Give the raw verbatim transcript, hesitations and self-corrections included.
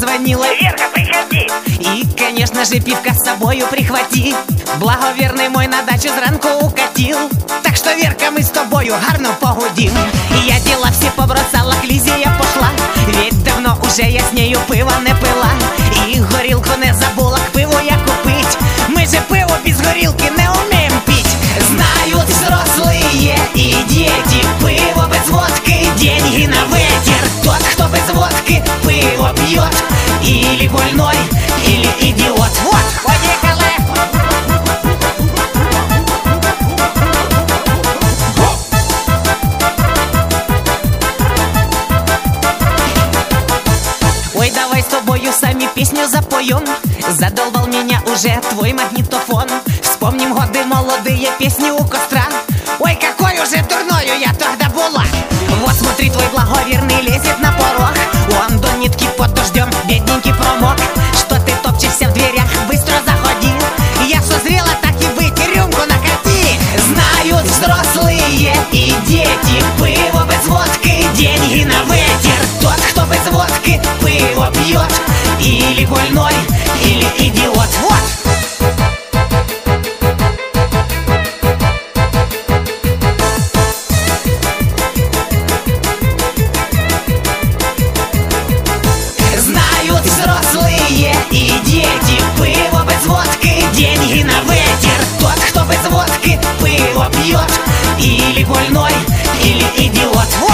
позвонила: Верка, приходи. И, конечно же, пивка с собою прихвати. Благоверний мой на дачу зранку укатил. Так що, Верка, ми з тобою гарно погудім. І я діла всі побросала, к Лізі я пошла. Ведь давно уже я з нею пива не пила. І горілку не забула, к пиву я купить. Ми же пиво без горілки не умеем пить. Знают взрослые и дети, пиво без водки деньги на ветер. Тот, кто без водки пиво пьет, или больной, или идиот. Вот, поехали! Ой, давай с тобою сами песню запоем. Задолбал меня уже твой магнитофон. Вспомним годы молодые, песни у костра. Ой, какой уже дурною я тогда была. Вот смотри, твой благоверный лезет на порог. Он до нитки под дождем, бедненький промок. Что ты топчешься в дверях, быстро заходи. Я созрела, так и быть, рюмку накати. Знают взрослые и дети, пиво без водки деньги на ветер. Тот, кто без водки пиво пьет, или больной, или идиот. Вот! Знают взрослые и дети, пиво без водки деньги на ветер. Тот, кто без водки пиво пьет, или больной, или идиот.